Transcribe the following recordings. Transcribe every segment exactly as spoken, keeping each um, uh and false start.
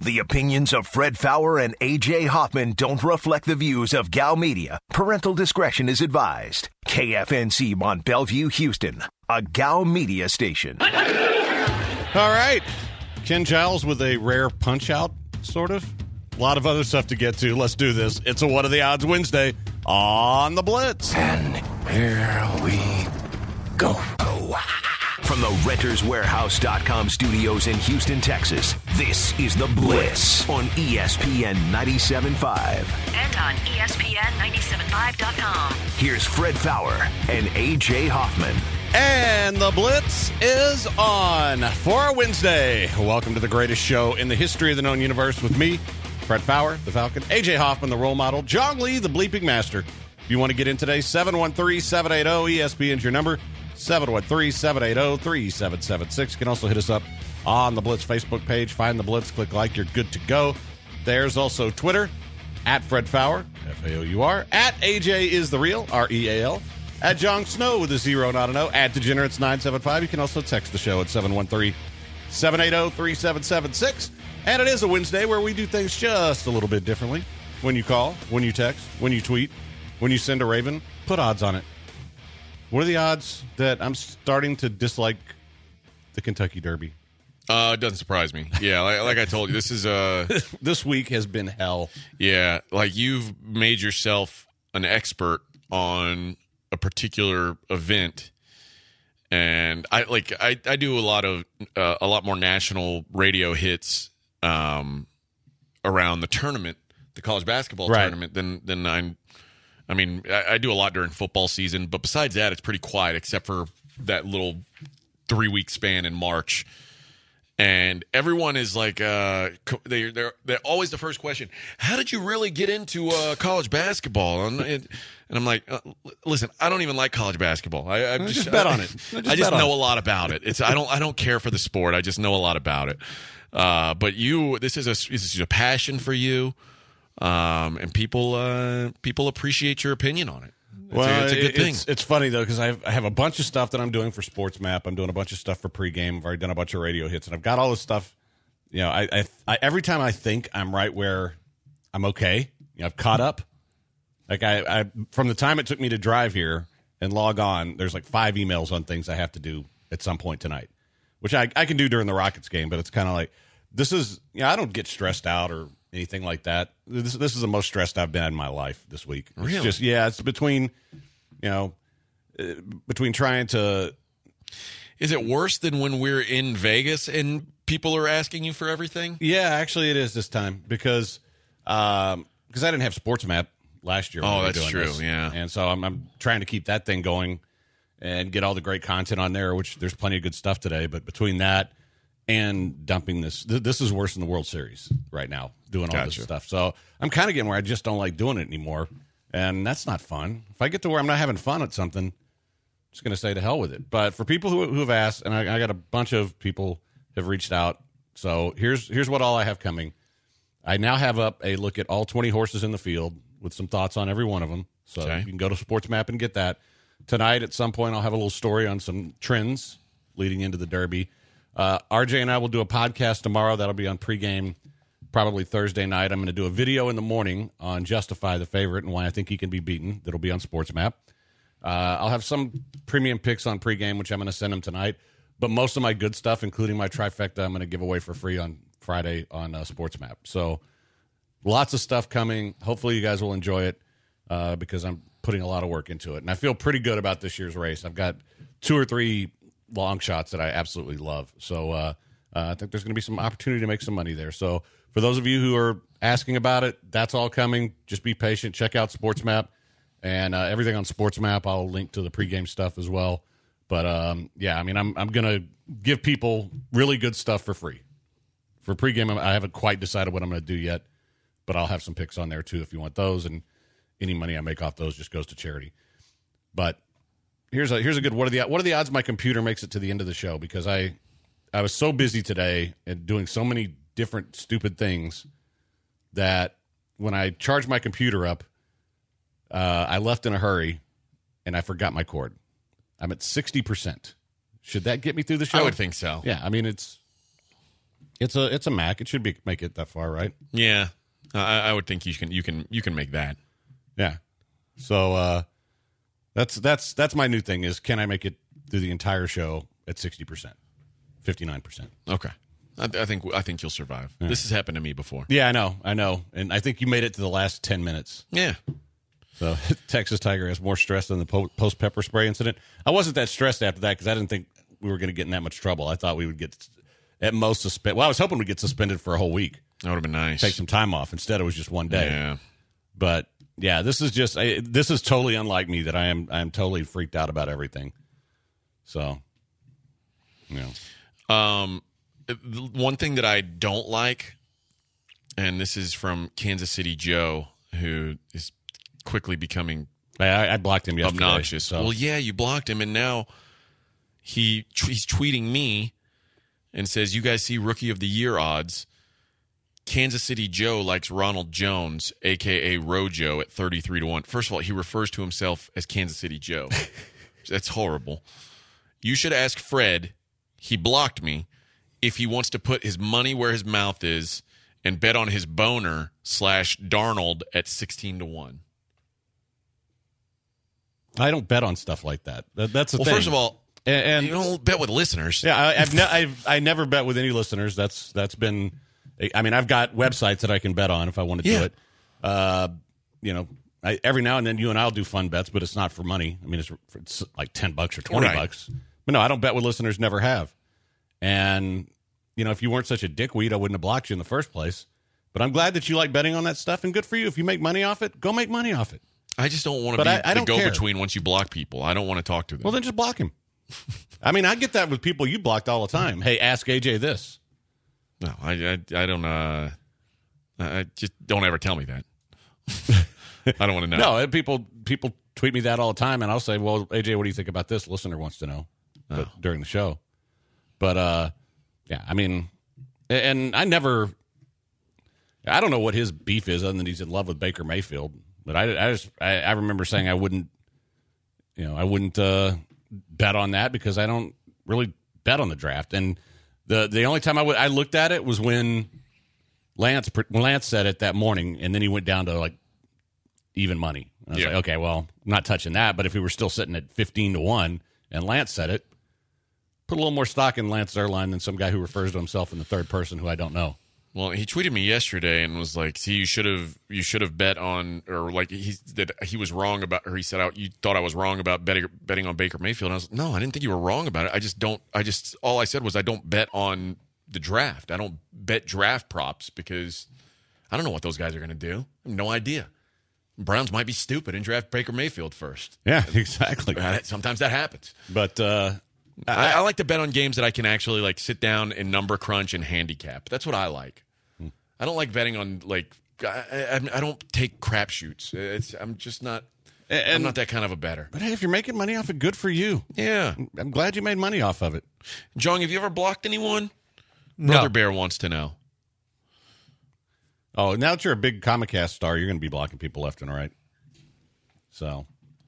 The opinions of Fred Faour and A J Hoffman don't reflect the views of Gal Media. Parental discretion is advised. K F N C Mont Bellevue, Houston, a Gal Media station. All right. Ken Giles with a rare punch-out, sort of. A lot of other stuff to get to. Let's do this. It's a What Are the Odds Wednesday on the Blitz. And here we go. From the Renters Warehouse dot com studios in Houston, Texas, this is The Blitz on E S P N ninety-seven point five. And on E S P N ninety-seven point five dot com. Here's Fred Faour and A J Hoffman. And The Blitz is on for our Wednesday. Welcome to the greatest show in the history of the known universe with me, Fred Faour, the Falcon, A J Hoffman, the role model, John Lee, the bleeping master. If you want to get in today, seven one three, seven eight zero, E S P N is your number. seven one three, seven eight zero, three seven seven six. You can also hit us up on the Blitz Facebook page. Find the Blitz, click like, you're good to go. There's also Twitter, at Fred Faour, F A O U R, at A J is the real, R E A L, at John Snow with a zero, not an O, at Degenerates nine seven five. You can also text the show at seven one three, seven eight zero, three seven seven six. And it is a Wednesday where we do things just a little bit differently. When you call, when you text, when you tweet, when you send a Raven, put odds on it. What are the odds that I'm starting to dislike the Kentucky Derby? Uh, it doesn't surprise me. Yeah, like, like I told you, this is uh this week has been hell. Yeah, like you've made yourself an expert on a particular event, and I like I, I do a lot of uh, a lot more national radio hits um around the tournament, the college basketball right. tournament, than than I'm. I mean, I, I do a lot during football season, but besides that, it's pretty quiet except for that little three-week span in March. And everyone is like, uh, they're, they're, they're always the first question, how did you really get into uh, college basketball? And, and I'm like, uh, listen, I don't even like college basketball. I, I just, just bet I, on it. Just I just know it. a lot about it. It's I don't I don't care for the sport. I just know a lot about it. Uh, but you, this is a this is a passion for you. Um, and people uh, people appreciate your opinion on it. It's well, a, it's a good thing. It's, it's funny, though, because I have a bunch of stuff that I'm doing for Sports Map. I'm doing a bunch of stuff for pregame. I've already done a bunch of radio hits, and I've got all this stuff. You know, I, I, I every time I think I'm right where I'm okay, you know, I've caught up. Like I, I, from the time it took me to drive here and log on, there's like five emails on things I have to do at some point tonight, which I, I can do during the Rockets game, but it's kind of like, this is, you know, I don't get stressed out or anything like that. This this is the most stressed I've been in my life this week. It's really? Just yeah, it's between, you know, uh, between trying to. Is it worse than when we're in Vegas and people are asking you for everything? Yeah, actually, it is this time because um, because I didn't have Sports Map last year. Oh, when we were that's doing true. this. Yeah, and so I'm I'm trying to keep that thing going and get all the great content on there. Which there's plenty of good stuff today, but between that and dumping this, th- this is worse than the World Series right now. Doing all Gotcha. this stuff. So I'm kind of getting where I just don't like doing it anymore. And that's not fun. If I get to where I'm not having fun at something, I'm just going to say to hell with it. But for people who, who have asked, and I, I got a bunch of people have reached out. So here's here's what all I have coming. I now have up a look at all twenty horses in the field with some thoughts on every one of them. So Okay. you can go to Sports Map and get that. Tonight at some point I'll have a little story on some trends leading into the Derby. Uh, R J and I will do a podcast tomorrow. That'll be on pregame. Probably Thursday night. I'm going to do a video in the morning on Justify the Favorite and why I think he can be beaten. That'll be on Sports Map. Uh, I'll have some premium picks on pregame, which I'm going to send him tonight. But most of my good stuff, including my trifecta, I'm going to give away for free on Friday on uh, Sports Map. So lots of stuff coming. Hopefully you guys will enjoy it uh, because I'm putting a lot of work into it. And I feel pretty good about this year's race. I've got two or three long shots that I absolutely love. So uh, uh, I think there's going to be some opportunity to make some money there. So for those of you who are asking about it, that's all coming. Just be patient. Check out Sports Map. And uh, everything on Sports Map, I'll link to the pregame stuff as well. But, um, yeah, I mean, I'm I'm going to give people really good stuff for free. For pregame, I haven't quite decided what I'm going to do yet. But I'll have some picks on there, too, if you want those. And any money I make off those just goes to charity. But here's a here's a good, what are the what are the odds my computer makes it to the end of the show? Because I I was so busy today and doing so many different stupid things that when I charged my computer up, uh, I left in a hurry and I forgot my cord. I'm at sixty percent. Should that get me through the show? I would think so. Yeah, I mean, it's It's a it's a Mac. It should be make it that far, right? Yeah, I, I would think you can you can you can make that. Yeah. So uh, that's that's that's my new thing is can I make it through the entire show at sixty percent, fifty nine percent? Okay, I, I think I think you'll survive. Yeah. This has happened to me before. Yeah, I know, I know, and I think you made it to the last ten minutes. Yeah. So Texas Tiger has more stress than the po- post pepper spray incident. I wasn't that stressed after that because I didn't think we were going to get in that much trouble. I thought we would get at most suspended. Well, I was hoping we'd get suspended for a whole week. That would have been nice. Take some time off. Instead, it was just one day. Yeah. But yeah, this is just I, this is totally unlike me. That I am I am totally freaked out about everything. So, you know. Um, one thing that I don't like, and this is from Kansas City Joe, who is quickly becoming I, I blocked him yesterday. Obnoxious. So. Well, yeah, you blocked him, and now he he's tweeting me and says, "You guys see Rookie of the Year odds? Kansas City Joe likes Ronald Jones, a k a. Rojo, at thirty-three to one. First of all, he refers to himself as Kansas City Joe. That's horrible. You should ask Fred, he blocked me, if he wants to put his money where his mouth is and bet on his boner slash Darnold at sixteen to one. I don't bet on stuff like that. that that's the well, thing. Well, first of all, and, and you don't bet with listeners. Yeah, I, I've, ne- I've I never bet with any listeners. That's that's been. I mean, I've got websites that I can bet on if I want to yeah. do it. Uh, you know, I, every now and then you and I'll do fun bets, but it's not for money. I mean, it's, it's like ten bucks or twenty right. bucks. But no, I don't bet with listeners. Never have. And you know, if you weren't such a dickweed, I wouldn't have blocked you in the first place. But I'm glad that you like betting on that stuff, and good for you. If you make money off it, go make money off it. I just don't want to be I, I the don't go-between once you block people. I don't want to talk to them. Well, then just block him. I mean, I get that with people you blocked all the time. Hey, ask A J this. No, I, I, I don't. Uh, I just don't ever tell me that. I don't want to know. No, people people tweet me that all the time, and I'll say, "Well, A J, what do you think about this?" Listener wants to know oh. but, during the show. But uh, yeah, I mean, and I never. I don't know what his beef is, other than he's in love with Baker Mayfield. But I, I just I, I remember saying I wouldn't, you know, I wouldn't uh, bet on that because I don't really bet on the draft. And the the only time I would I looked at it was when Lance when Lance said it that morning, and then he went down to like even money. And I was yeah. like, okay, well, I'm not touching that. But if we were still sitting at fifteen to one, and Lance said it, put a little more stock in Lance Zierlein than some guy who refers to himself in the third person who I don't know. Well, he tweeted me yesterday and was like, "See, you should have you should have bet on, or like he that he was wrong about, or he said out you thought I was wrong about betting betting on Baker Mayfield." And I was like, "No, I didn't think you were wrong about it. I just don't. I just all I said was I don't bet on the draft. I don't bet draft props because I don't know what those guys are going to do. I have no idea. Browns might be stupid and draft Baker Mayfield first. Yeah, exactly. Sometimes that happens. But uh, I, I like to bet on games that I can actually like sit down and number crunch and handicap. That's what I like. I don't like betting on like I, I, I don't take crapshoots. It's I'm just not. And, I'm not that kind of a bettor. But hey, if you're making money off it, good for you. Yeah, I'm glad you made money off of it. Jong, have you ever blocked anyone? No. Brother Bear wants to know. Oh, now that you're a big Comicast star, you're going to be blocking people left and right. So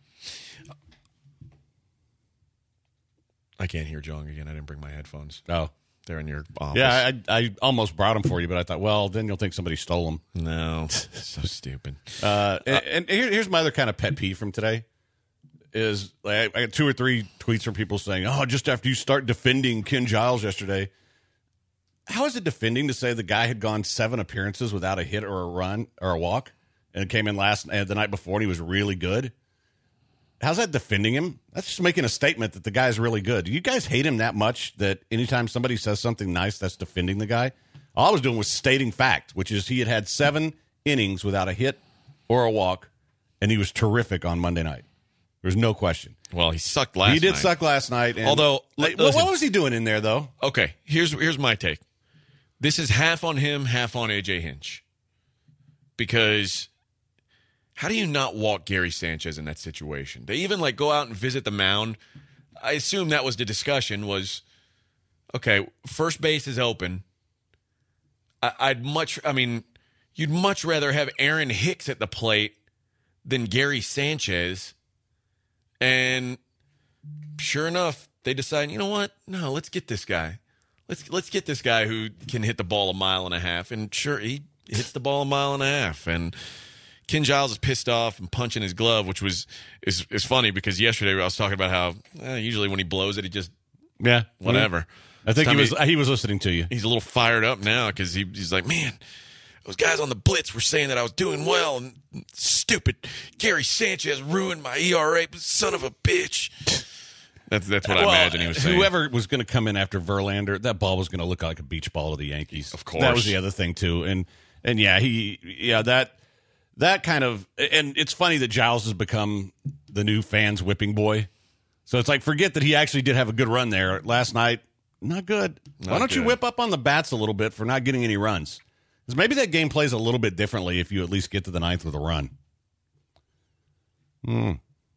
I can't hear Jong again. I didn't bring my headphones. Oh. They're in your office. Yeah, I, I almost brought them for you, but I thought, well, then you'll think somebody stole them. No, so stupid. Uh, and and here, here's my other kind of pet peeve from today is like, I got two or three tweets from people saying, oh, just after you start defending Ken Giles yesterday. How is it defending to say the guy had gone seven appearances without a hit or a run or a walk and came in last uh, the night before and he was really good? How's that defending him? That's just making a statement that the guy's really good. Do you guys hate him that much that anytime somebody says something nice, that's defending the guy? All I was doing was stating fact, which is he had had seven innings without a hit or a walk, and he was terrific on Monday night. There's no question. Well, he sucked last night. He did night. suck last night. And, Although, like, listen, what was he doing in there, though? Okay, here's here's my take. This is half on him, half on A J Hinch. Because how do you not walk Gary Sanchez in that situation? They even like go out and visit the mound. I assume that was the discussion was, okay, first base is open. I, I'd much, I mean, you'd much rather have Aaron Hicks at the plate than Gary Sanchez. And sure enough, they decide, you know what? No, let's get this guy. let's let's get this guy who can hit the ball a mile and a half. And sure, he hits the ball a mile and a half. And Ken Giles is pissed off and punching his glove, which was is is funny because yesterday I was talking about how eh, usually when he blows it, he just yeah whatever. I think he was he, he was listening to you. He's a little fired up now because he, he's like, man, those guys on the blitz were saying that I was doing well, and stupid Gary Sanchez ruined my E R A, son of a bitch. That's that's what well, I imagine he was saying. Whoever was going to come in after Verlander, that ball was going to look like a beach ball to the Yankees. Of course, that was the other thing too. And and yeah, he yeah that that kind of and it's funny that Giles has become the new fans' whipping boy. So it's like forget that he actually did have a good run there last night. Not good. Not Why don't good. you whip up on the bats a little bit for not getting any runs? Because maybe that game plays a little bit differently if you at least get to the ninth with a run. Hmm.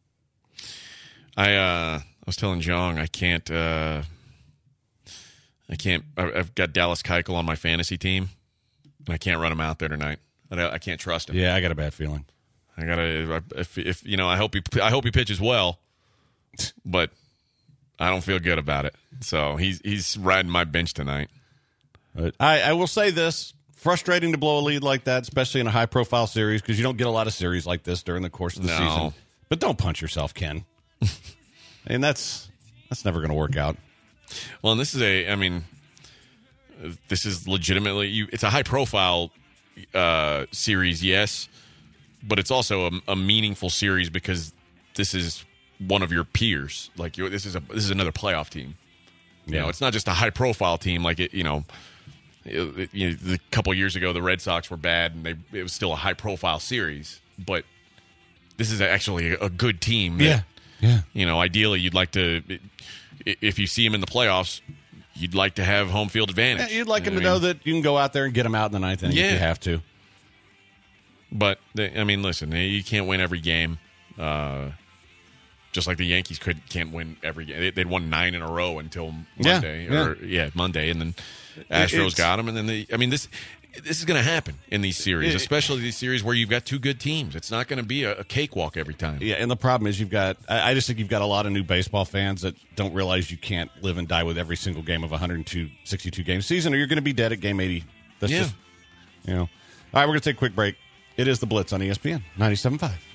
I uh, I was telling Jong I can't uh, I can't I- I've got Dallas Keuchel on my fantasy team, and I can't run him out there tonight. I, I can't trust him. Yeah, I got a bad feeling. I gotta if, if you know I hope he I hope he pitches well, but I don't feel good about it. So he's he's riding my bench tonight. But I, I will say this. Frustrating to blow a lead like that, especially in a high-profile series, because you don't get a lot of series like this during the course of the No. season. But don't punch yourself, Ken. And that's that's never going to work out. Well, and this is a I mean, this is legitimately you. It's a high-profile uh, series, yes, but it's also a, a meaningful series because this is one of your peers. Like you, this is a this is another playoff team. You Yeah. know, it's not just a high-profile team like it. You know. It, you know, a couple years ago, the Red Sox were bad, and they it was still a high-profile series. But this is actually a good team. That, yeah. You know, ideally, you'd like to, if you see them in the playoffs, you'd like to have home field advantage. Yeah, you'd like You him to what I know mean? that you can go out there and get him out in the ninth inning if Yeah. you have to. But they, I mean, listen, you can't win every game. Uh, just like the Yankees could can't win every game. They, they'd won nine in a row until Yeah, Monday, yeah. or yeah, Monday, and then Astros it's- got them, and then they. I mean, this this is going to happen in these series, It- especially these series where you've got two good teams. It's not going to be a, a cakewalk every time. Yeah, and the problem is you've got I, I just think you've got a lot of new baseball fans that don't realize you can't live and die with every single game of a one hundred sixty-two game season, or you're going to be dead at game eighty. That's Yeah. just, you know. All right, we're going to take a quick break. It is the Blitz on E S P N ninety-seven point five.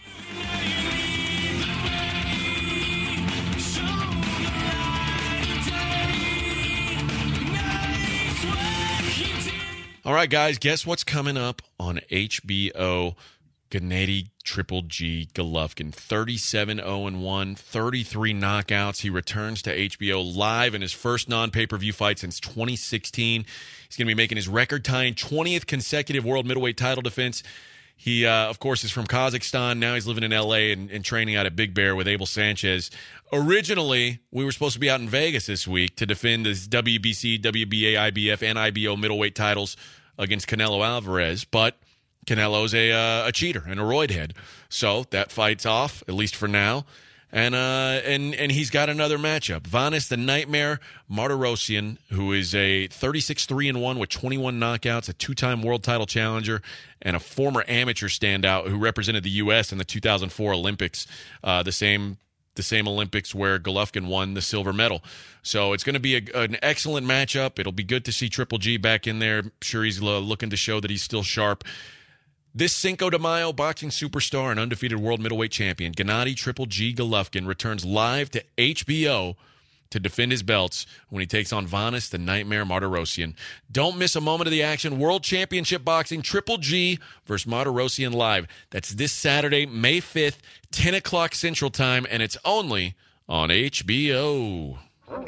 All right, guys, guess what's coming up on H B O? Gennady Triple G Golovkin, thirty-seven oh and one, thirty-three knockouts. He returns to H B O live in his first non-pay-per-view fight since twenty sixteen. He's going to be making his record-tying twentieth consecutive world middleweight title defense. He, uh, of course, is from Kazakhstan. Now he's living in L A and, and training out at Big Bear with Abel Sanchez. Originally, we were supposed to be out in Vegas this week to defend his W B C, W B A, I B F, and I B O middleweight titles against Canelo Alvarez, but Canelo's a uh, a cheater and a roid head, so that fight's off, at least for now. And uh, and and he's got another matchup. Vanes the Nightmare Martirosyan, who is a thirty-six three and one with twenty-one knockouts, a two-time world title challenger, and a former amateur standout who represented the U S in the two thousand four Olympics, uh, the same the same Olympics where Golovkin won the silver medal. So it's going to be a, an excellent matchup. It'll be good to see Triple G back in there. I'm sure he's uh, looking to show that he's still sharp. This Cinco de Mayo boxing superstar and undefeated world middleweight champion, Gennady Triple G Golovkin, returns live to H B O to defend his belts when he takes on Vanes the Nightmare Martirosyan. Don't miss a moment of the action. World Championship Boxing, Triple G versus Martirosyan live. That's this Saturday, May fifth, ten o'clock Central Time, and it's only on H B O.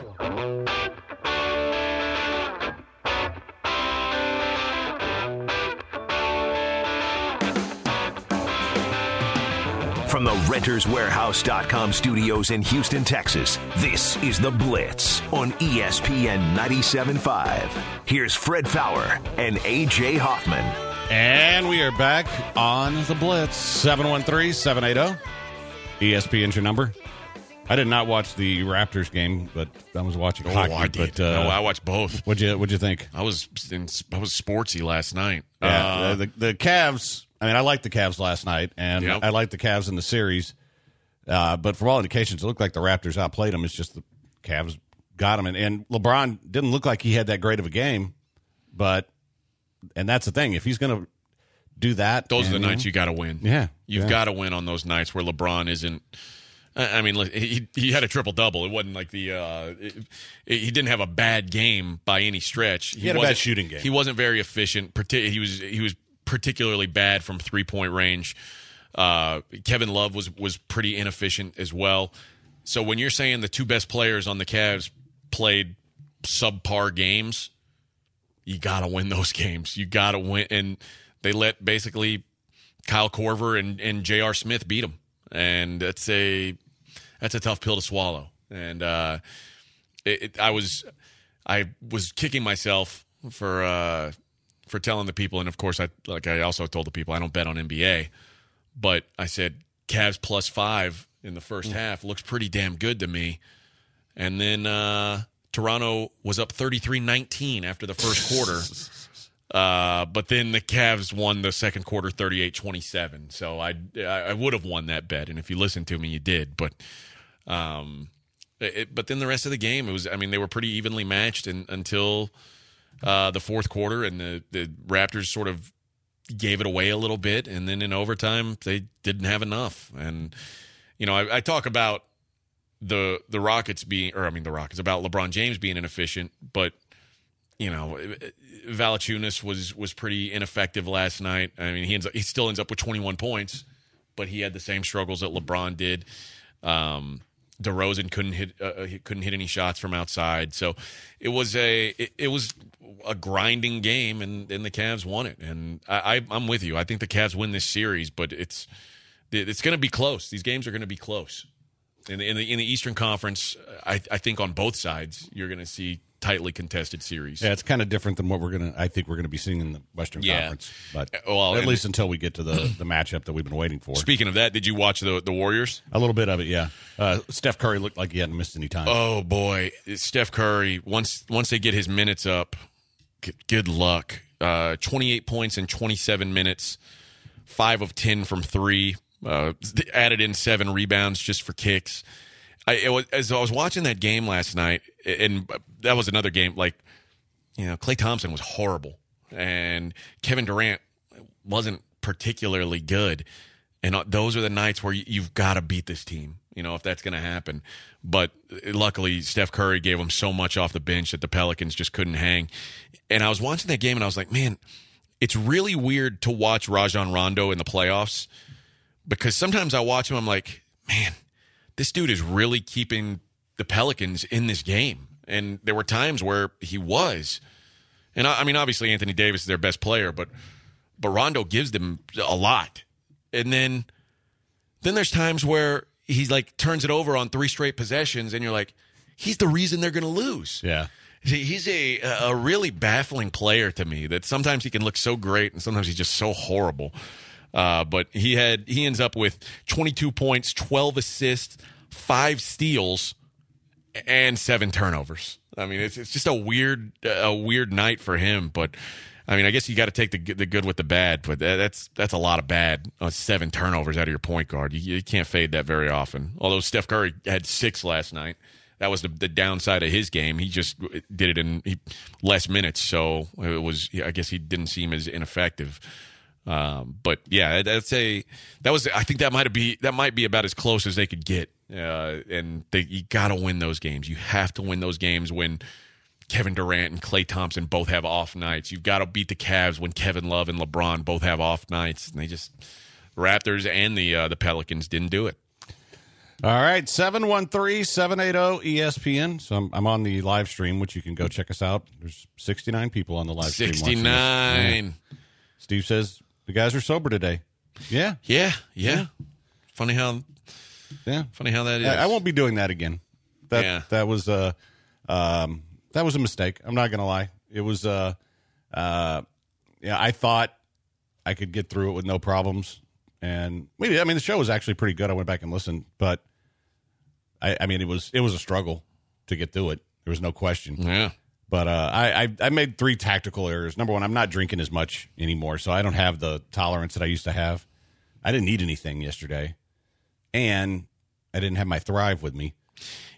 From the Renters Warehouse dot com studios in Houston, Texas, this is The Blitz on E S P N ninety-seven point five. Here's Fred Fowler and A J Hoffman. And we are back on the Blitz. seven one three, seven eight zero. E S P N's your number. I did not watch the Raptors game, but I was watching Oh, hockey. I did. But, uh, no, I watched both. What'd you What'd you think? I was in, I was sportsy last night. Yeah, Uh, the the Cavs. I mean, I liked the Cavs last night, and Yep. I liked the Cavs in the series. Uh, but from all indications, it looked like the Raptors outplayed them. It's just the Cavs got him. And, and LeBron didn't look like he had that great of a game, but and that's the thing. If he's going to do that, those and, are the nights you got to win. Yeah, you've yeah. got to win on those nights where LeBron isn't. I mean, he he had a triple double. It wasn't like the uh, it, it, he didn't have a bad game by any stretch. He, he had a bad shooting game. He wasn't very efficient. He was he was particularly bad from three point range. Uh, Kevin Love was was pretty inefficient as well. So when you're saying the two best players on the Cavs played subpar games, you got to win those games. You got to win, and they let basically Kyle Korver and and J R. Smith beat them, and that's a That's a tough pill to swallow, and uh, it, it, I was, I was kicking myself for uh, for telling the people, and of course, I like I also told the people I don't bet on N B A, but I said Cavs plus five in the first mm. half looks pretty damn good to me, and then uh, Toronto was up thirty-three nineteen after the first quarter. Uh, but then the Cavs won the second quarter thirty-eight twenty-seven. So I, I would have won that bet. And if you listened to me, you did. But um, it, but then the rest of the game, it was, I mean, they were pretty evenly matched in, until uh, the fourth quarter. And the, the Raptors sort of gave it away a little bit. And then in overtime, they didn't have enough. And, you know, I, I talk about the the Rockets being, or I mean, the Rockets, about LeBron James being inefficient. But, you know, Valanciunas was was pretty ineffective last night. I mean, he ends up, he still ends up with twenty-one points, but he had the same struggles that LeBron did. Um, DeRozan couldn't hit uh, he couldn't hit any shots from outside, so it was a it, it was a grinding game, and, and the Cavs won it. And I, I I'm with you. I think the Cavs win this series, but it's it's going to be close. These games are going to be close. In the, in the in the Eastern Conference, I I think on both sides you're going to see tightly contested series. Yeah, it's kind of different than what we're gonna. I think we're gonna be seeing in the Western yeah. Conference, but well, at least until we get to the, the matchup that we've been waiting for. Speaking of that, did you watch the the Warriors? A little bit of it, yeah. Uh, Steph Curry looked like he hadn't missed any time. Oh boy, Steph Curry. Once once they get his minutes up, good, good luck. Uh, twenty-eight points in twenty-seven minutes, five of ten from three. Uh, added in seven rebounds just for kicks. I, it was, as I was watching that game last night, and that was another game, like, you know, Klay Thompson was horrible, and Kevin Durant wasn't particularly good. And those are the nights where you've got to beat this team, you know, if that's going to happen. But luckily, Steph Curry gave them so much off the bench that the Pelicans just couldn't hang. And I was watching that game, and I was like, man, it's really weird to watch Rajon Rondo in the playoffs, because sometimes I watch him, I'm like, man, this dude is really keeping the Pelicans in this game. And there were times where he was. And, I, I mean, obviously Anthony Davis is their best player, but but Rondo gives them a lot. And then then there's times where he, like, turns it over on three straight possessions, and you're like, he's the reason they're going to lose. Yeah. He's a, a really baffling player to me, that sometimes he can look so great and sometimes he's just so horrible. Uh, but he had he ends up with twenty-two points, twelve assists, five steals, and seven turnovers. I mean, it's it's just a weird a weird night for him. But I mean, I guess you got to take the the good with the bad. But that's that's a lot of bad. Uh, seven turnovers out of your point guard. You, you can't fade that very often. Although Steph Curry had six last night. That was the, the downside of his game. He just did it in he, less minutes, so it was. I guess he didn't seem as ineffective. Um, but yeah, that's a that was. I think that might be that might be about as close as they could get. Uh, and they, you got to win those games. You have to win those games when Kevin Durant and Klay Thompson both have off nights. You've got to beat the Cavs when Kevin Love and LeBron both have off nights. And they just Raptors and the uh, the Pelicans didn't do it. All right, seven one three, seven eight zero, E S P N. So I'm, I'm on the live stream, which you can go check us out. There's sixty-nine people on the live stream. sixty-nine. Yeah. Steve says the guys are sober today. Yeah. Yeah, yeah. yeah. Funny how yeah. Funny how that is. I, I won't be doing that again. That yeah. that was uh um that was a mistake. I'm not going to lie. It was uh uh yeah, I thought I could get through it with no problems. And maybe I mean the show was actually pretty good. I went back and listened, but I, I mean it was it was a struggle to get through it. There was no question. Yeah. But uh, I, I I made three tactical errors. Number one, I'm not drinking as much anymore, so I don't have the tolerance that I used to have. I didn't eat anything yesterday, and I didn't have my Thrive with me.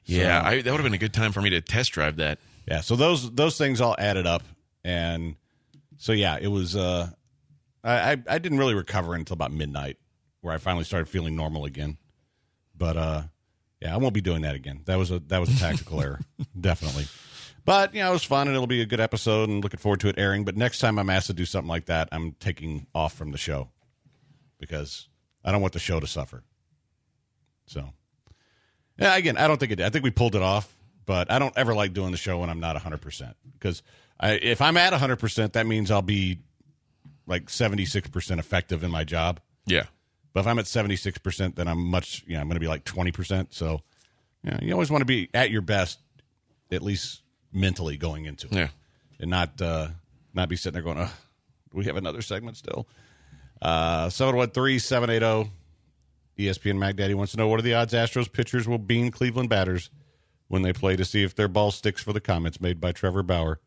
Yeah, So- I, that would have been a good time for me to test drive that. Yeah, so those those things all added up, and so yeah, it was. Uh, I, I I didn't really recover until about midnight, where I finally started feeling normal again. But uh, yeah, I won't be doing that again. That was a that was a tactical error, definitely. But you know, it was fun, and it'll be a good episode, and looking forward to it airing. But next time I'm asked to do something like that, I'm taking off from the show because I don't want the show to suffer. So, yeah, again, I don't think it did. I think we pulled it off, but I don't ever like doing the show when I'm not one hundred percent because I, if I'm at one hundred percent, that means I'll be like seventy-six percent effective in my job. Yeah. But if I'm at seventy-six percent, then I'm much, you know, I'm going to be like twenty percent. So, you know, you always want to be at your best, at least mentally going into it. Yeah. And not uh, not be sitting there going, oh, do we have another segment still? Uh, seven one three, seven eight zero, E S P N Mac Daddy wants to know, what are the odds Astros pitchers will bean Cleveland batters when they play to see if their ball sticks, for the comments made by Trevor Bauer.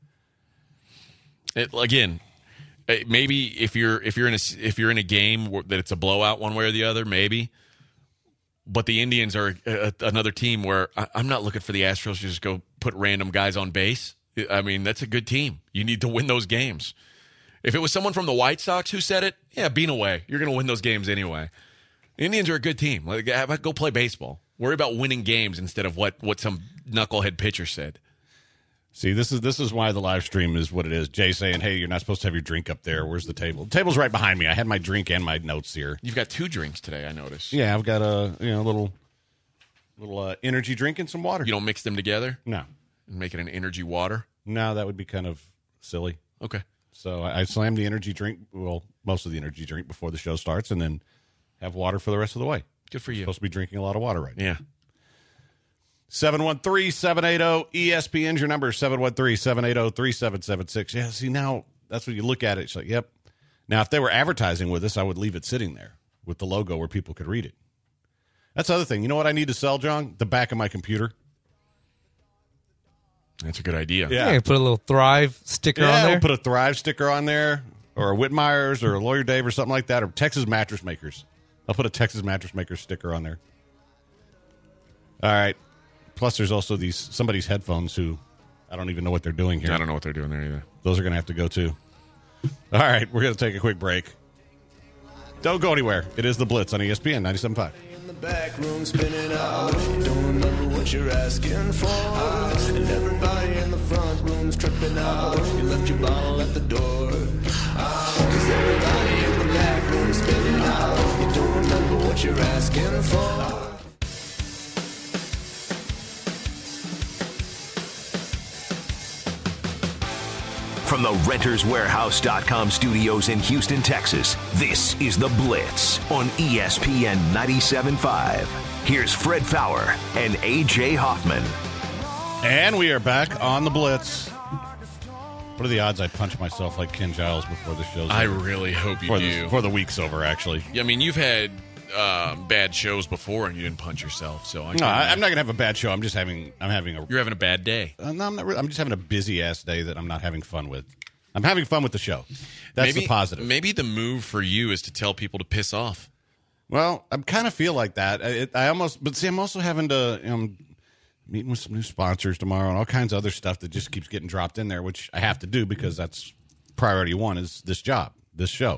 It, again, eh, maybe if you're if you're in a if you're in a game where, that it's a blowout one way or the other, maybe. But the Indians are a, a, another team where I, I'm not looking for the Astros to just go put random guys on base. I mean, that's a good team. You need to win those games. If it was someone from the White Sox who said it, yeah, bean away. You're going to win those games anyway. The Indians are a good team. Like, how about go play baseball? Worry about winning games instead of what, what some knucklehead pitcher said. See, this is this is why the live stream is what it is. Jay saying, hey, you're not supposed to have your drink up there. Where's the table? The table's right behind me. I had my drink and my notes here. You've got two drinks today, I noticed. Yeah, I've got a you know little little uh, energy drink and some water. You don't mix them together No. and make it an energy water? No, that would be kind of silly. Okay. So I, I slam the energy drink, well, most of the energy drink before the show starts, and then have water for the rest of the way. Good for you. Supposed to be drinking a lot of water right now. Yeah. seven one three, seven eight zero, E S P N's your number, seven one three, seven eight zero, three seven seven six. Yeah, see, now that's when you look at it. It's like, yep. Now, if they were advertising with us, I would leave it sitting there with the logo where people could read it. That's the other thing. You know what I need to sell, John? The back of my computer. That's a good idea. Yeah. Yeah, put a little Thrive sticker Yeah, on there. we'll put a Thrive sticker on there, or a Whitmeyer's, or a Lawyer Dave, or something like that, or Texas Mattress Makers. I'll put a Texas Mattress Makers sticker on there. All right. Plus, there's also these somebody's headphones who I don't even know what they're doing here. I don't know what they're doing there either. Those are going to have to go too. All right, we're going to take a quick break. Don't go anywhere. It is the Blitz on E S P N ninety-seven point five. In the back room spinning out, don't remember what you're asking for. And everybody in the front room's tripping out. You left your bottle at the door. Cause everybody in the back room's spinning out. You don't remember what you're asking for. From the Renters Warehouse dot com studios in Houston, Texas, this is The Blitz on E S P N ninety-seven point five. Here's Fred Fowler and A J Hoffman. And we are back on the Blitz. What are the odds I punch myself like Ken Giles before the show's I over? really hope you Before do. the, before the week's over, actually. I mean, you've had uh, bad shows before and you didn't punch yourself. So I No, I, I'm not going to have a bad show. I'm just having, I'm having a You're having a bad day. Uh, no, I'm not. Really, I'm just having a busy ass day that I'm not having fun with. I'm having fun with the show. That's maybe, the positive. Maybe the move for you is to tell people to piss off. Well, I kind of feel like that. I, it, I almost, but see, I'm also having to. You know, I'm meeting with some new sponsors tomorrow and all kinds of other stuff that just keeps getting dropped in there, which I have to do because that's priority one is this job, this show,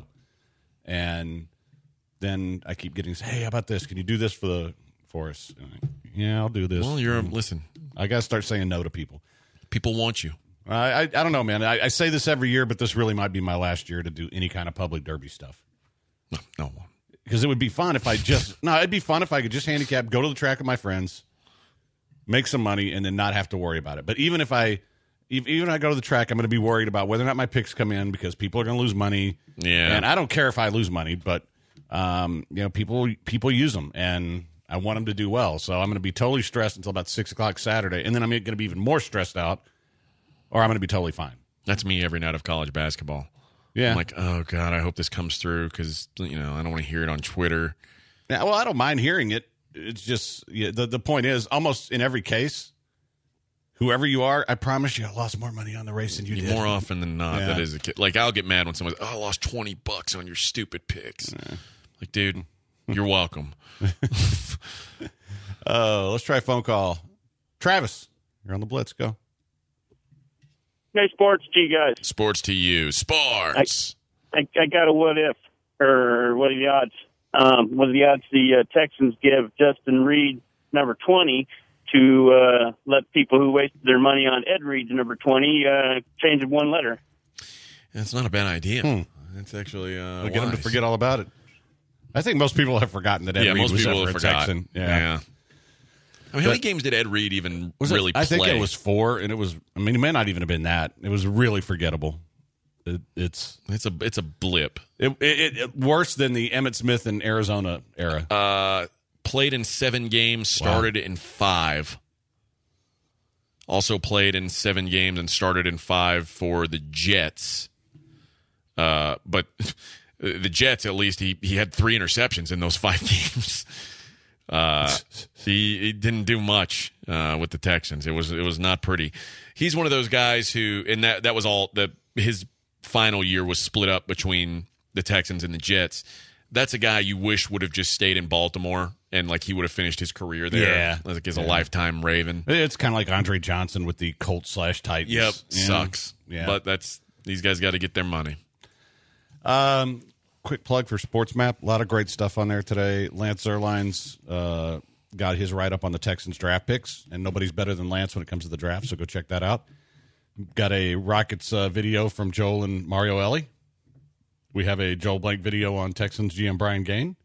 and then I keep getting, hey, how about this? Can you do this for the for us? And I, yeah, I'll do this. Well, you're listen. I got to start saying no to people. People want you. I, I I don't know, man. I, I say this every year, but this really might be my last year to do any kind of public derby stuff. No, no. Because it would be fun if I just no, it'd be fun if I could just handicap, go to the track with my friends, make some money, and then not have to worry about it. But even if I even if I go to the track, I'm going to be worried about whether or not my picks come in because people are going to lose money. Yeah, and I don't care if I lose money, but um, you know, people people use them, and I want them to do well. So I'm going to be totally stressed until about six o'clock Saturday, and then I'm going to be even more stressed out. Or I'm going to be totally fine. That's me every night of college basketball. Yeah. I'm like, oh, God, I hope this comes through because, you know, I don't want to hear it on Twitter. Yeah, well, I don't mind hearing it. It's just, yeah, the, the point is, almost in every case, whoever you are, I promise you I lost more money on the race than you did. More often than not, Yeah. that is a kid. Like, I'll get mad when someone's, oh, I lost twenty bucks on your stupid picks. Yeah. Like, dude, you're welcome. Oh, let's try a phone call. Travis, you're on the Blitz. Go. Hey, sports to you guys. Sports to you. Sports. I, I got a what if, or what are the odds? Um, what are the odds the uh, Texans give Justin Reed number twenty to uh, let people who wasted their money on Ed Reed's number twenty uh, change one letter? That's not a bad idea. Hmm. That's actually uh, We'll get him to wise. forget all about it. I think most people have forgotten that Ed Yeah, Reed most was people ever have a forgot. Texan. Yeah. Yeah. I mean, how But- many games did Ed Reed even Was it- really play? I think it was four, and it was. I mean, it may not even have been that. It was really forgettable. It, it's It's a it's a blip. it, it, it worse than the Emmitt Smith in Arizona era. Uh, played in seven games, started in five. Also played in seven games and started in five for the Jets. Uh, but the Jets, at least, he, he had three interceptions in those five games. Uh, he, he didn't do much uh, with the Texans. It was it was not pretty. He's one of those guys who, and that that was all that his final year was split up between the Texans and the Jets. That's a guy you wish would have just stayed in Baltimore and like he would have finished his career there. Yeah. Like as a Yeah. lifetime Raven. It's kind of like Andre Johnson with the Colts slash Titans. Yep, You know? sucks. Yeah. But that's these guys got to get their money. Um, quick plug for SportsMap. A lot of great stuff on there today. Lance Zierlein's uh, got his write up on the Texans draft picks, and nobody's better than Lance when it comes to the draft. So go check that out. Got a Rockets uh, video from Joel and Mario Ellie. We have a Joel Blank video on Texans G M Brian Gain.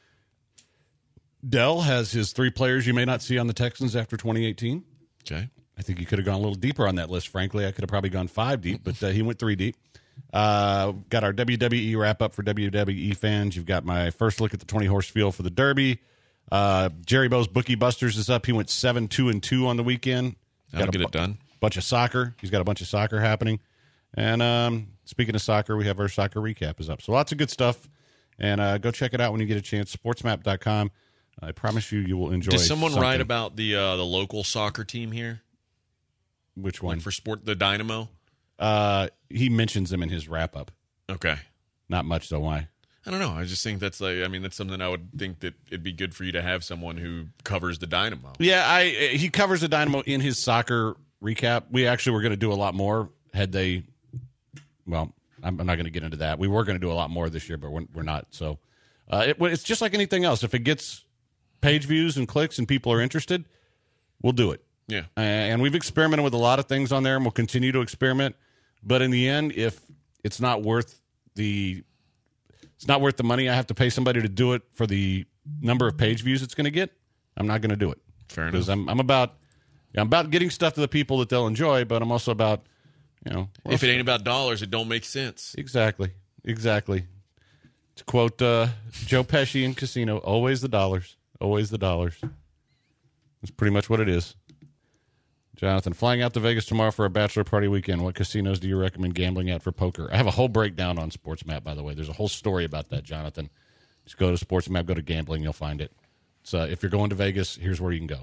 Dell has his three players you may not see on the Texans after twenty eighteen. Okay. I think he could have gone a little deeper on that list, frankly. I could have probably gone five deep, but uh, he went three deep. Uh, got our W W E wrap-up for W W E fans. You've got my first look at the twenty-horse field for the Derby. Uh, Jerry Bo's Bookie Busters is up. He went seven two and two on the weekend. That'll Got a get it bu- done. Bunch of soccer. He's got a bunch of soccer happening. And um, speaking of soccer, we have our soccer recap is up. So lots of good stuff. And uh, go check it out when you get a chance. sportsmap dot com. I promise you, you will enjoy. Does someone something. write about the uh, the local soccer team here? Which one? Like for sport, the Dynamo? Uh, he mentions them in his wrap-up. Okay. Not much, though. Why? I don't know. I just think that's like, I mean, that's something I would think that it'd be good for you to have someone who covers the Dynamo. Yeah, I he covers the Dynamo in his soccer recap. We actually were going to do a lot more had they. Well, I'm, I'm not going to get into that. We were going to do a lot more this year, but we're, we're not. So uh, it, it's just like anything else. If it gets page views and clicks and people are interested, we'll do it. Yeah. Uh, and we've experimented with a lot of things on there, and we'll continue to experiment. But in the end, if it's not worth the it's not worth the money I have to pay somebody to do it for the number of page views it's going to get, I'm not going to do it. Fair enough. Because I'm I'm about I'm about getting stuff to the people that they'll enjoy, but I'm also about you know If it ain't about dollars, it don't make sense. exactly exactly. To quote uh, Joe Pesci in Casino, always the dollars, always the dollars. That's pretty much what it is. Jonathan, flying out to Vegas tomorrow for a bachelor party weekend. What casinos do you recommend gambling at for poker? I have a whole breakdown on SportsMap, by the way. There's a whole story about that, Jonathan. Just go to SportsMap, go to gambling, you'll find it. So if you're going to Vegas, here's where you can go.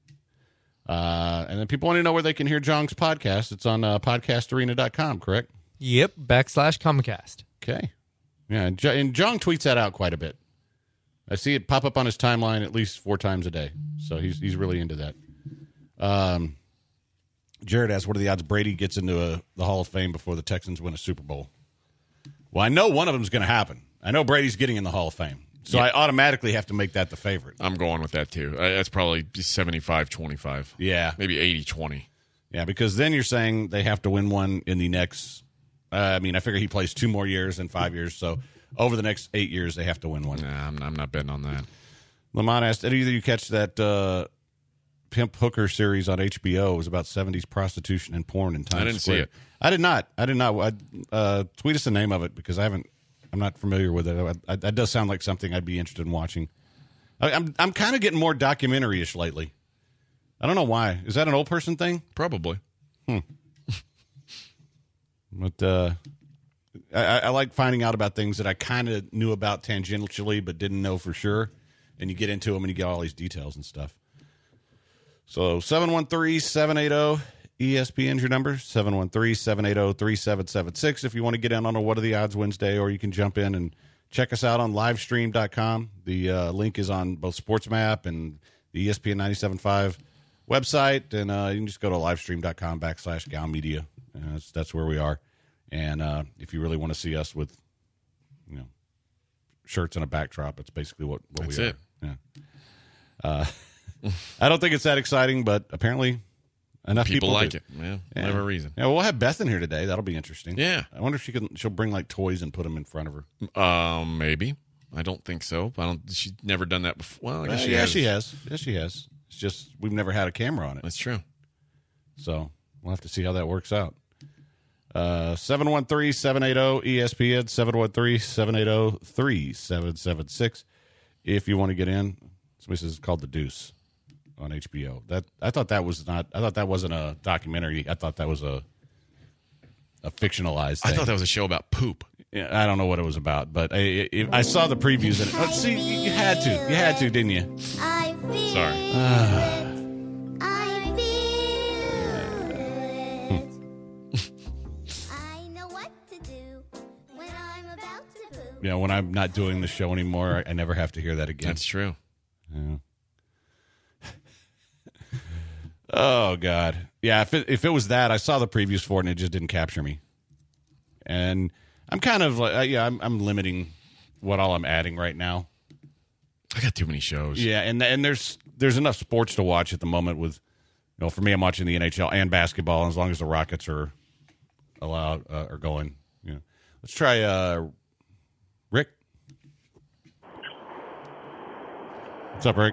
Uh, and then people want to know where they can hear Jong's podcast. It's on uh, podcast arena dot com, correct? Yep, backslash Comcast. Okay. Yeah, and, Jo- and Jong tweets that out quite a bit. I see it pop up on his timeline at least four times a day. So he's he's really into that. Um, Jared asks, what are the odds Brady gets into a, the Hall of Fame before the Texans win a Super Bowl? Well, I know one of them is going to happen. I know Brady's getting in the Hall of Fame. So I automatically have to make that the favorite. I'm going with that too. Uh, That's probably seventy-five twenty-five. Yeah. Maybe eighty twenty. Yeah, because then you're saying they have to win one in the next uh, I mean, I figure he plays two more years and five years. So over the next eight years, they have to win one. Nah, I'm, I'm not betting on that. Lamont asked, did either of you catch that uh, Pimp Hooker series on H B O? It was about seventies prostitution and porn in Times I didn't see Square. it. I did not. I did not. I, uh, tweet us the name of it because I haven't. I'm not familiar with it. I, I, that does sound like something I'd be interested in watching. I, I'm I'm kind of getting more documentary-ish lately. I don't know why. Is that an old person thing? Probably. But uh, I, I like finding out about things that I kind of knew about tangentially but didn't know for sure. And you get into them and you get all these details and stuff. So seven one three, seven eight zero, E S P N is your number, seven one three, seven eight zero, three seven seven six if you want to get in on a What Are the Odds Wednesday, or you can jump in and check us out on livestream dot com. The uh, link is on both SportsMap and the E S P N ninety-seven point five website, and uh, you can just go to livestream.com backslash Gow Media. And that's, that's where we are. And uh, if you really want to see us with, you know, shirts and a backdrop, it's basically what, what That's we are. it. Yeah. Uh, I don't think it's that exciting, but apparently enough People, people, like do. it. Yeah, Yeah. whatever reason. Yeah, we'll have Beth in here today. That'll be interesting. Yeah. I wonder if she can. She'll bring like toys and put them in front of her. Um, maybe. I don't think so. I don't. She's never done that before. Well, I guess Uh, she yeah, has. she has. Yes, she has. It's just we've never had a camera on it, That's true. so we'll have to see how that works out. Uh, seven one three, seven eight zero, E S P N, seven one three, seven eight zero, three seven seven six. If you want to get in, somebody says it's called The Deuce on H B O. That I thought that was not. I thought that wasn't a documentary. I thought that was a a fictionalized thing. I thought that was a show about poop. Yeah, I don't know what it was about, but I, I, I saw the previews and oh, see, you had to, you had to, didn't you? I feel Sorry. it. I feel it. I know what to do when I'm about to poop. You know, when I'm not doing the show anymore, I, I never have to hear that again. That's true. Yeah. Oh God, yeah. If it, if it was that, I saw the previews for it and it just didn't capture me. And I'm kind of like, uh, yeah, I'm, I'm limiting what all I'm adding right now. I got too many shows. Yeah, and and there's there's enough sports to watch at the moment. With, you know, for me, I'm watching the N H L and basketball. And as long as the Rockets are allowed uh, are going, you know. Let's try uh, Rick. What's up, Rick?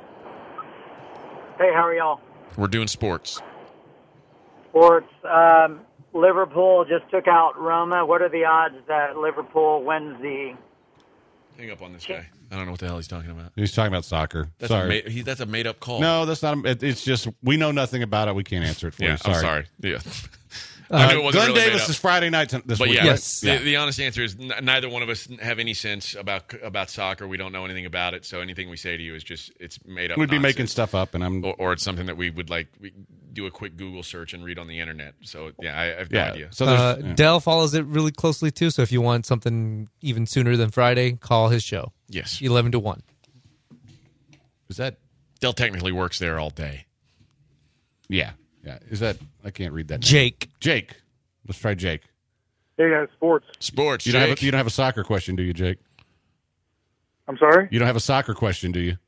Hey, how are y'all? We're doing sports. Sports. Um, Liverpool just took out Roma. What are the odds that Liverpool wins the... Hang up on this guy. I don't know what the hell he's talking about. He's talking about soccer. That's Sorry. A ma- he, that's a made-up call. No, that's not. It, it's just we know nothing about it. We can't answer it for Yeah, you. Sorry. I'm sorry. Yeah. Uh, I knew it wasn't Glenn really made Davis up. is Friday night t- this But week. yeah, Yes. the, Yeah. the honest answer is n- neither one of us have any sense about about soccer. We don't know anything about it, so anything we say to you is just it's made up. We'd be nonsense. making stuff up, and I'm or, or it's something that we would like we do a quick Google search and read on the internet. So yeah, I, I have no yeah. idea. So there's Uh, yeah. Dell follows it really closely too. So if you want something even sooner than Friday, call his show. Yes, Eleven to one. is that Dell technically works there all day. yeah yeah is that I can't read that. name. Jake. Jake. Let's try Jake. Hey guys, sports. Sports. You don't, have Jake. a, you don't have a soccer question, do you, Jake? I'm sorry? You don't have a soccer question, do you?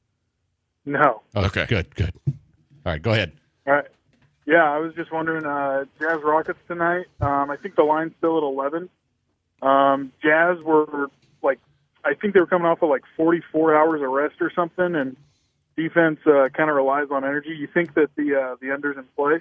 No. Oh, Okay. Good. Good. All right. Go ahead. All right. Yeah, I was just wondering, uh, Jazz Rockets tonight. Um, I think the line's still at eleven. Um, Jazz were, like, I think they were coming off of, like, forty-four hours of rest or something, and defense uh, kind of relies on energy. You think that the uh, the under's in play?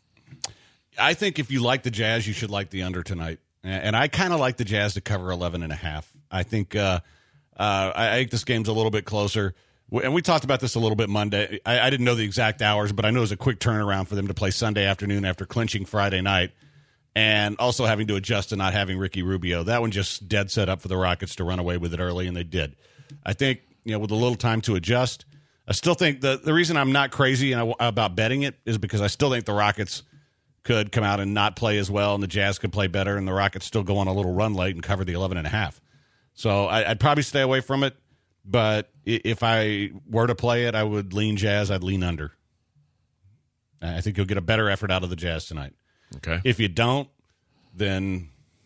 I think if you like the Jazz, you should like the under tonight. And I kind of like the Jazz to cover eleven and a half. I think uh, uh, I think this game's a little bit closer. And we talked about this a little bit Monday. I, I didn't know the exact hours, but I know it was a quick turnaround for them to play Sunday afternoon after clinching Friday night and also having to adjust to not having Ricky Rubio. That one just dead set up for the Rockets to run away with it early, and they did. I think, you know, with a little time to adjust, I still think the, the reason I'm not crazy about betting it is because I still think the Rockets could come out and not play as well, and the Jazz could play better, and the Rockets still go on a little run late and cover the eleven and a half. So I, I'd probably stay away from it, but if I were to play it, I would lean Jazz. I'd lean under. I think you'll get a better effort out of the Jazz tonight. Okay. If you don't, then,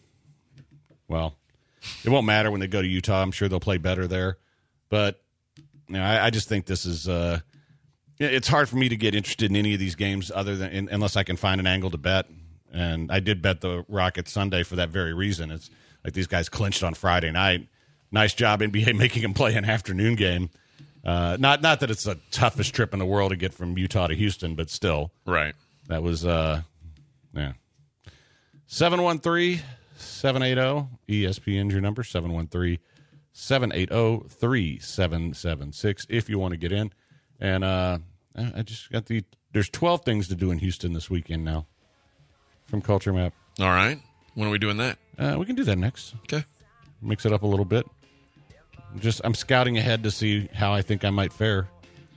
well, it won't matter when they go to Utah. I'm sure they'll play better there. But you know, I, I just think this is uh, – it's hard for me to get interested in any of these games other than in, unless I can find an angle to bet. And I did bet the Rockets Sunday for that very reason. It's like these guys clinched on Friday night. Nice job, N B A, making them play an afternoon game. Uh, not not that it's the toughest trip in the world to get from Utah to Houston, but still. Right. That was, uh, yeah. seven one three, seven eight zero, E S P N's your number, seven one three, seven eight zero, three seven seven six if you want to get in. And uh, I just got the, there's twelve things to do in Houston this weekend now from Culture Map. All right. When are we doing that? Uh, we can do that next. Okay. Mix it up a little bit. Just I'm scouting ahead to see how I think I might fare.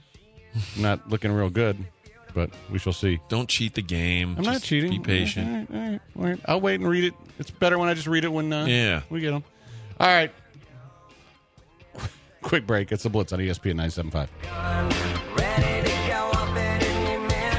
Not looking real good, but we shall see. Don't cheat the game. I'm Just not cheating. Be patient. All right, all right, all right. I'll wait and read it. It's better when I just read it when uh, Yeah. we get them. All right. Quick break. It's the Blitz on E S P N nine seventy-five. Ready to go up at any minute.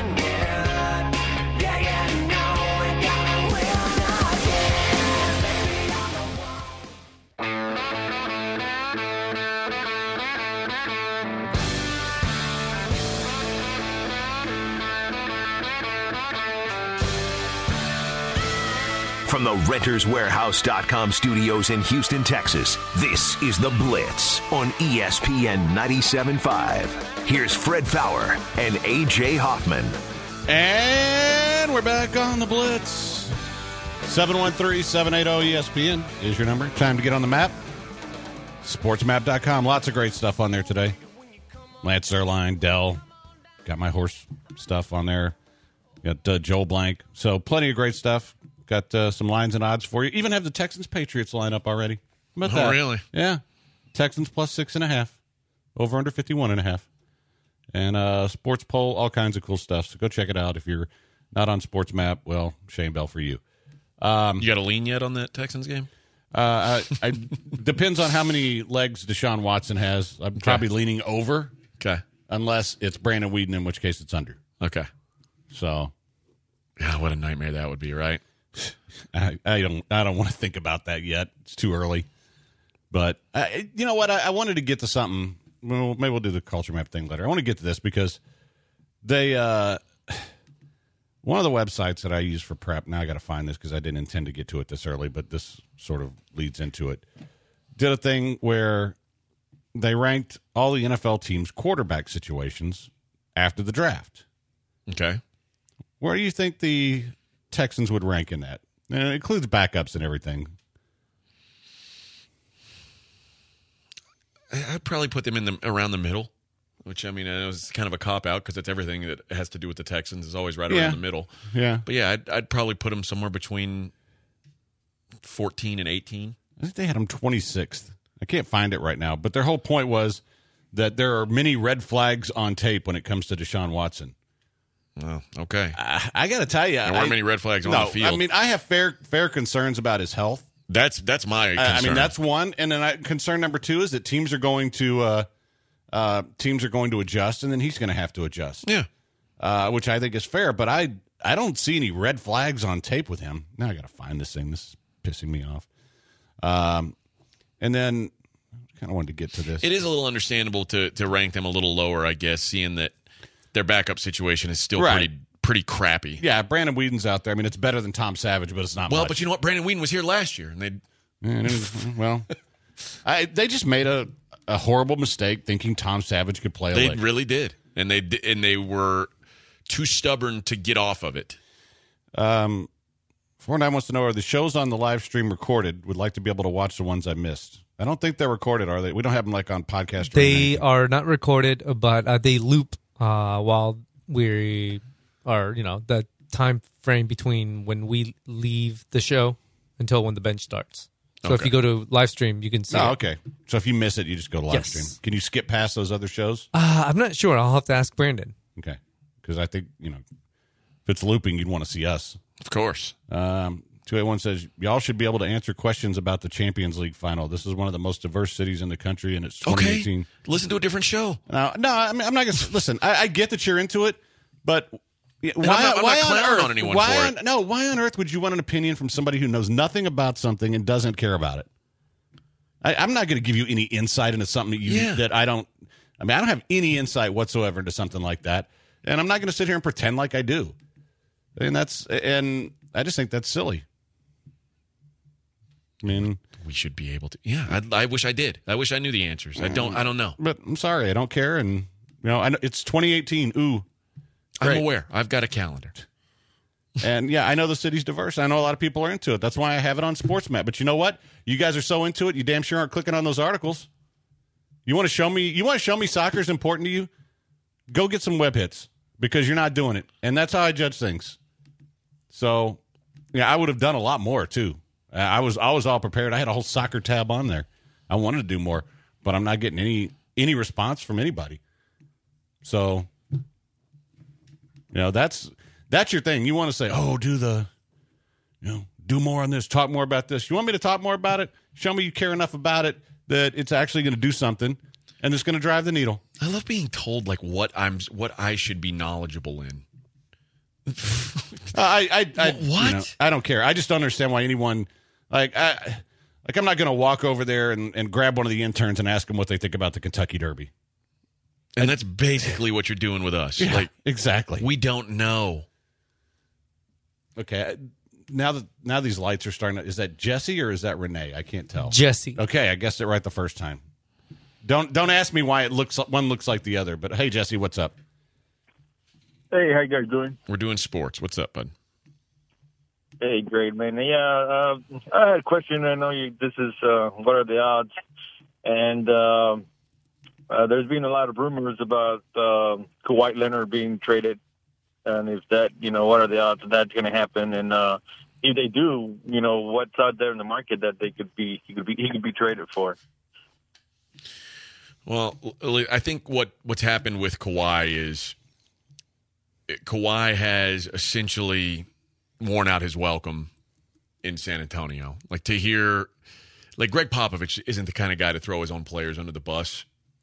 From the Renters Warehouse dot com studios in Houston, Texas, this is The Blitz on E S P N ninety-seven point five. Here's Fred Fowler and A J Hoffman. And we're back on The Blitz. seven one three, seven eight zero, E S P N is your number. Time to get on the map. sports map dot com. Lots of great stuff on there today. Lance Zierlein, Dell. Got my horse stuff on there. Got uh, Joel Blank. So plenty of great stuff. Got uh, some lines and odds for you. Even have the Texans-Patriots line up already. How about Oh, that? really? Yeah. Texans plus six and a half. Over under fifty-one and a half. And uh, sports poll, all kinds of cool stuff. So go check it out. If you're not on Sports Map, well, shame bell for you. Um, You got a lean yet on that Texans game? uh, I, I depends on how many legs Deshaun Watson has. I'm probably leaning over. Okay. Unless it's Brandon Weeden, in which case it's under. Okay. So, yeah, what a nightmare that would be, right? I, I don't I don't want to think about that yet. It's too early. But I, you know what? I, I wanted to get to something. Well, maybe we'll do the culture map thing later. I want to get to this because they uh, one of the websites that I use for prep. Now I got to find this because I didn't intend to get to it this early, but this sort of leads into it. Did a thing where they ranked all the N F L teams' quarterback situations after the draft. Okay. Where do you think the Texans would rank in that? And it includes backups and everything. I'd probably put them in the around the middle, which, I mean, I know it's kind of a cop-out because it's everything that has to do with the Texans is always right Yeah. around the middle. Yeah. But, yeah, I'd, I'd probably put them somewhere between fourteen and eighteen. I think they had them twenty-sixth. I can't find it right now, but their whole point was that there are many red flags on tape when it comes to Deshaun Watson. Oh, okay. I, I got to tell you, There weren't I, many red flags on no, the field. I mean, I have fair fair concerns about his health. That's that's my concern. I, I mean, that's one, and then I, concern number two is that teams are going to uh, uh, teams are going to adjust, and then he's going to have to adjust. Yeah, uh, which I think is fair. But I I don't see any red flags on tape with him. Now I got to find this thing. This is pissing me off. Um, and then I kind of wanted to get to this. It is a little understandable to to rank them a little lower, I guess, seeing that their backup situation is still Right. pretty pretty crappy. Yeah, Brandon Whedon's out there. I mean, it's better than Tom Savage, but it's not Well, much. but you know what? Brandon Whedon was here last year, and they Yeah, it is- well, I, they just made a, a horrible mistake thinking Tom Savage could play a they lick. really did, and they di- and they were too stubborn to get off of it. Um, four nine wants to know, are the shows on the live stream recorded? Would like to be able to watch the ones I missed. I don't think they're recorded, are they? We don't have them like on podcast. or They anything. are not recorded, but uh, they loop uh, while we are, you know, the time frame between when we leave the show until when the bench starts. So if Okay. you go to live stream, you can see. Oh, it. okay. So if you miss it, you just go to live Yes. stream. Can you skip past those other shows? Uh, I'm not sure. I'll have to ask Brandon. Okay. Because I think, you know, if it's looping, you'd want to see us. Of course. Um, two eighty-one says, y'all should be able to answer questions about the Champions League final. This is one of the most diverse cities in the country, and it's twenty eighteen. Okay, listen to a different show. No, no, I mean, I'm not going to listen. I, I get that you're into it, but why, I'm not- I'm why not on clowning earth? on anyone why for on, it. No, why on earth would you want an opinion from somebody who knows nothing about something and doesn't care about it? I, I'm not going to give you any insight into something that you Yeah. that I don't. I mean, I don't have any insight whatsoever into something like that, and I'm not going to sit here and pretend like I do. And that's and I just think that's silly. I mean, We should be able to. Yeah, I, I wish I did. I wish I knew the answers. I don't. I don't know. but I'm sorry, I don't care, and you know, I know it's twenty eighteen. Ooh, I'm great. aware. I've got a calendar. And yeah, I know the city's diverse. I know a lot of people are into it. That's why I have it on SportsMap. But you know what? You guys are so into it, you damn sure aren't clicking on those articles. You want to show me? You want to show me soccer is important to you? Go get some web hits because you're not doing it, and that's how I judge things. So, yeah, I would have done a lot more too. I was I was all prepared. I had a whole soccer tab on there. I wanted to do more, but I'm not getting any any response from anybody. So, you know, that's that's your thing. You want to say, "Oh, do the, you know, do more on this, talk more about this." You want me to talk more about it? Show me you care enough about it that it's actually going to do something, and it's going to drive the needle. I love being told like what I'm, what I should be knowledgeable in. Uh, I, I, I, What? you know, I don't care. I just don't understand why anyone like I, like I'm not going to walk over there and, and grab one of the interns and ask them what they think about the Kentucky Derby. And that's basically what you're doing with us. Yeah, Like, exactly. we don't know. Okay, now that now these lights are starting to, is that Jesse or is that Renee? I can't tell. Jesse. Okay, I guessed it right the first time. Don't don't ask me why it looks one looks like the other, but hey, Jesse, what's up? Hey, how you guys doing? We're doing sports. What's up, bud? Hey, great, man. Yeah, uh, I had a question. I know you. This is uh, what are the odds? And uh, uh, there's been a lot of rumors about uh, Kawhi Leonard being traded, and if that, you know, what are the odds of that's going to happen? And uh, if they do, you know, what's out there in the market that they could be, he could be, he could be traded for? Well, I think what, what's happened with Kawhi is Kawhi has essentially worn out his welcome in San Antonio. Like to hear, like Greg Popovich isn't the kind of guy to throw his own players under the bus,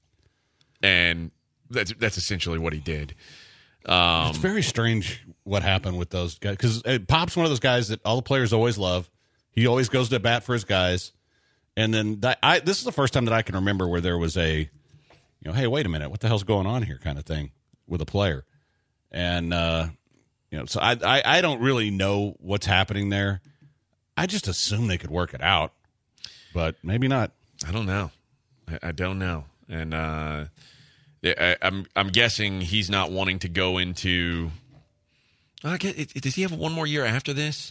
and that's that's essentially what he did. Um, it's very strange what happened with those guys because Pop's one of those guys that all the players always love. He always goes to bat for his guys, and then that, I this is the first time that I can remember where there was a, you know, hey, wait a minute, what the hell's going on here, kind of thing with a player, and. uh You know, so I, I I don't really know what's happening there. I just assume they could work it out, but maybe not. I don't know. I, I don't know, and uh, I, I'm I'm guessing he's not wanting to go into. I get, does he have one more year after this?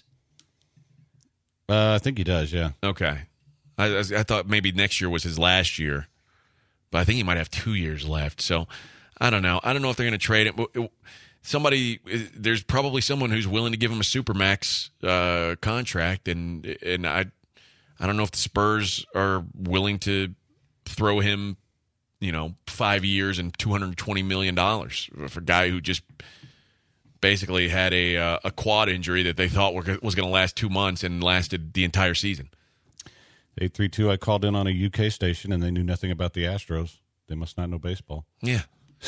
Uh, I think he does. Yeah. Okay. I, I I thought maybe next year was his last year, but I think he might have two years left. So I don't know. I don't know if they're going to trade it. It Somebody, there's probably someone who's willing to give him a supermax uh, contract, and and I, I don't know if the Spurs are willing to throw him, you know, five years and two hundred twenty million dollars for a guy who just basically had a uh, a quad injury that they thought were, was going to last two months and lasted the entire season. eight three two, I called in on a U K station, and they knew nothing about the Astros. They must not know baseball. Yeah.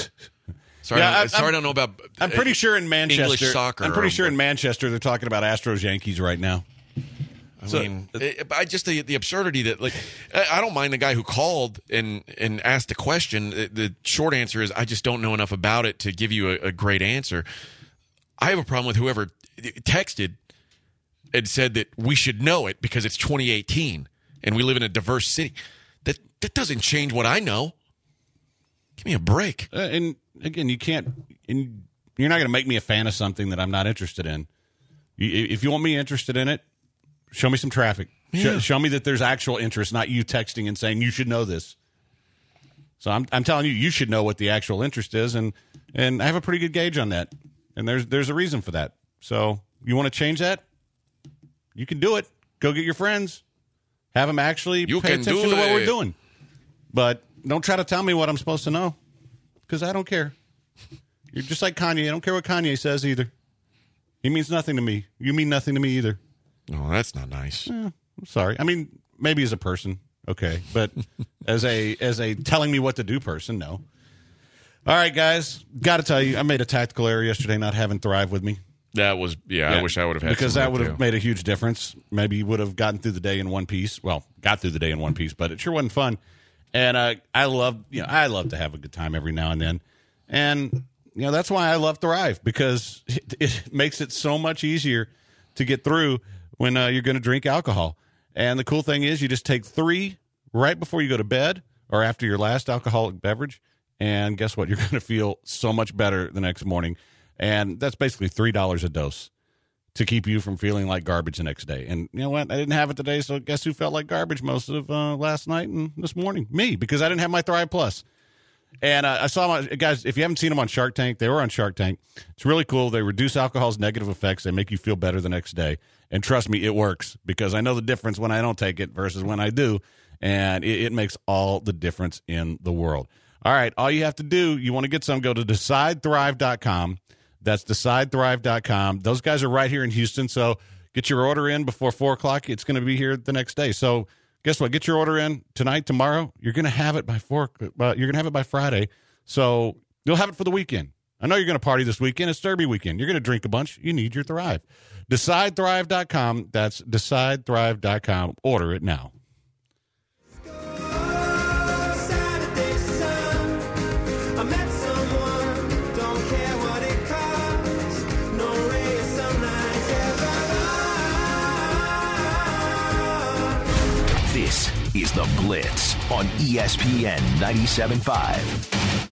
Sorry, yeah, I, don't, sorry I don't know about. I'm pretty sure in Manchester. English soccer. I'm pretty or, sure in Manchester they're talking about Astros Yankees right now. I so, mean, it, I just the the absurdity that like I don't mind the guy who called and and asked the question. The, the short answer is I just don't know enough about it to give you a, a great answer. I have a problem with whoever texted and said that we should know it because it's twenty eighteen and we live in a diverse city. That that doesn't change what I know. Give me a break. Uh, and again, you can't. And you're not going to make me a fan of something that I'm not interested in. You, if you want me interested in it, show me some traffic. Yeah. Show, show me that there's actual interest, not you texting and saying you should know this. So I'm I'm telling you, you should know what the actual interest is, and and I have a pretty good gauge on that. And there's there's a reason for that. So you want to change that? You can do it. Go get your friends. Have them actually you pay attention to what we're doing. But don't try to tell me what I'm supposed to know, because I don't care. You're just like Kanye. I don't care what Kanye says either. He means nothing to me. You mean nothing to me either. No, that's not nice. Eh, I'm sorry. I mean, maybe as a person, okay, but as a as a telling me what to do person, no. All right, guys, got to tell you, I made a tactical error yesterday not having Thrive with me. That was, yeah, yeah. I wish I would have had because that would have too. made a huge difference. Maybe you would have gotten through the day in one piece. Well, got through the day in one piece, but it sure wasn't fun. And uh, I love, you know, I love to have a good time every now and then, and you know that's why I love Thrive, because it, it makes it so much easier to get through when uh, you're going to drink alcohol. And the cool thing is, you just take three right before you go to bed or after your last alcoholic beverage, and guess what? You're going to feel so much better the next morning. And that's basically three dollars a dose to keep you from feeling like garbage the next day. And you know what? I didn't have it today, so guess who felt like garbage most of uh, last night and this morning? Me, because I didn't have my Thrive Plus. And uh, I saw my guys, if you haven't seen them on Shark Tank, they were on Shark Tank. It's really cool. They reduce alcohol's negative effects. They make you feel better the next day. And trust me, it works, because I know the difference when I don't take it versus when I do. And it, it makes all the difference in the world. All right, all you have to do, you want to get some, go to decide thrive dot com. That's decide thrive dot com. Those guys are right here in Houston, so get your order in before four o'clock. It's going to be here the next day. So guess what? Get your order in tonight, tomorrow. You're going to have it by four. Uh, you're going to have it by Friday. So you'll have it for the weekend. I know you're going to party this weekend. It's Derby weekend. You're going to drink a bunch. You need your Thrive. decide thrive dot com. That's decide thrive dot com. Order it now. This is The Blitz on E S P N ninety-seven point five.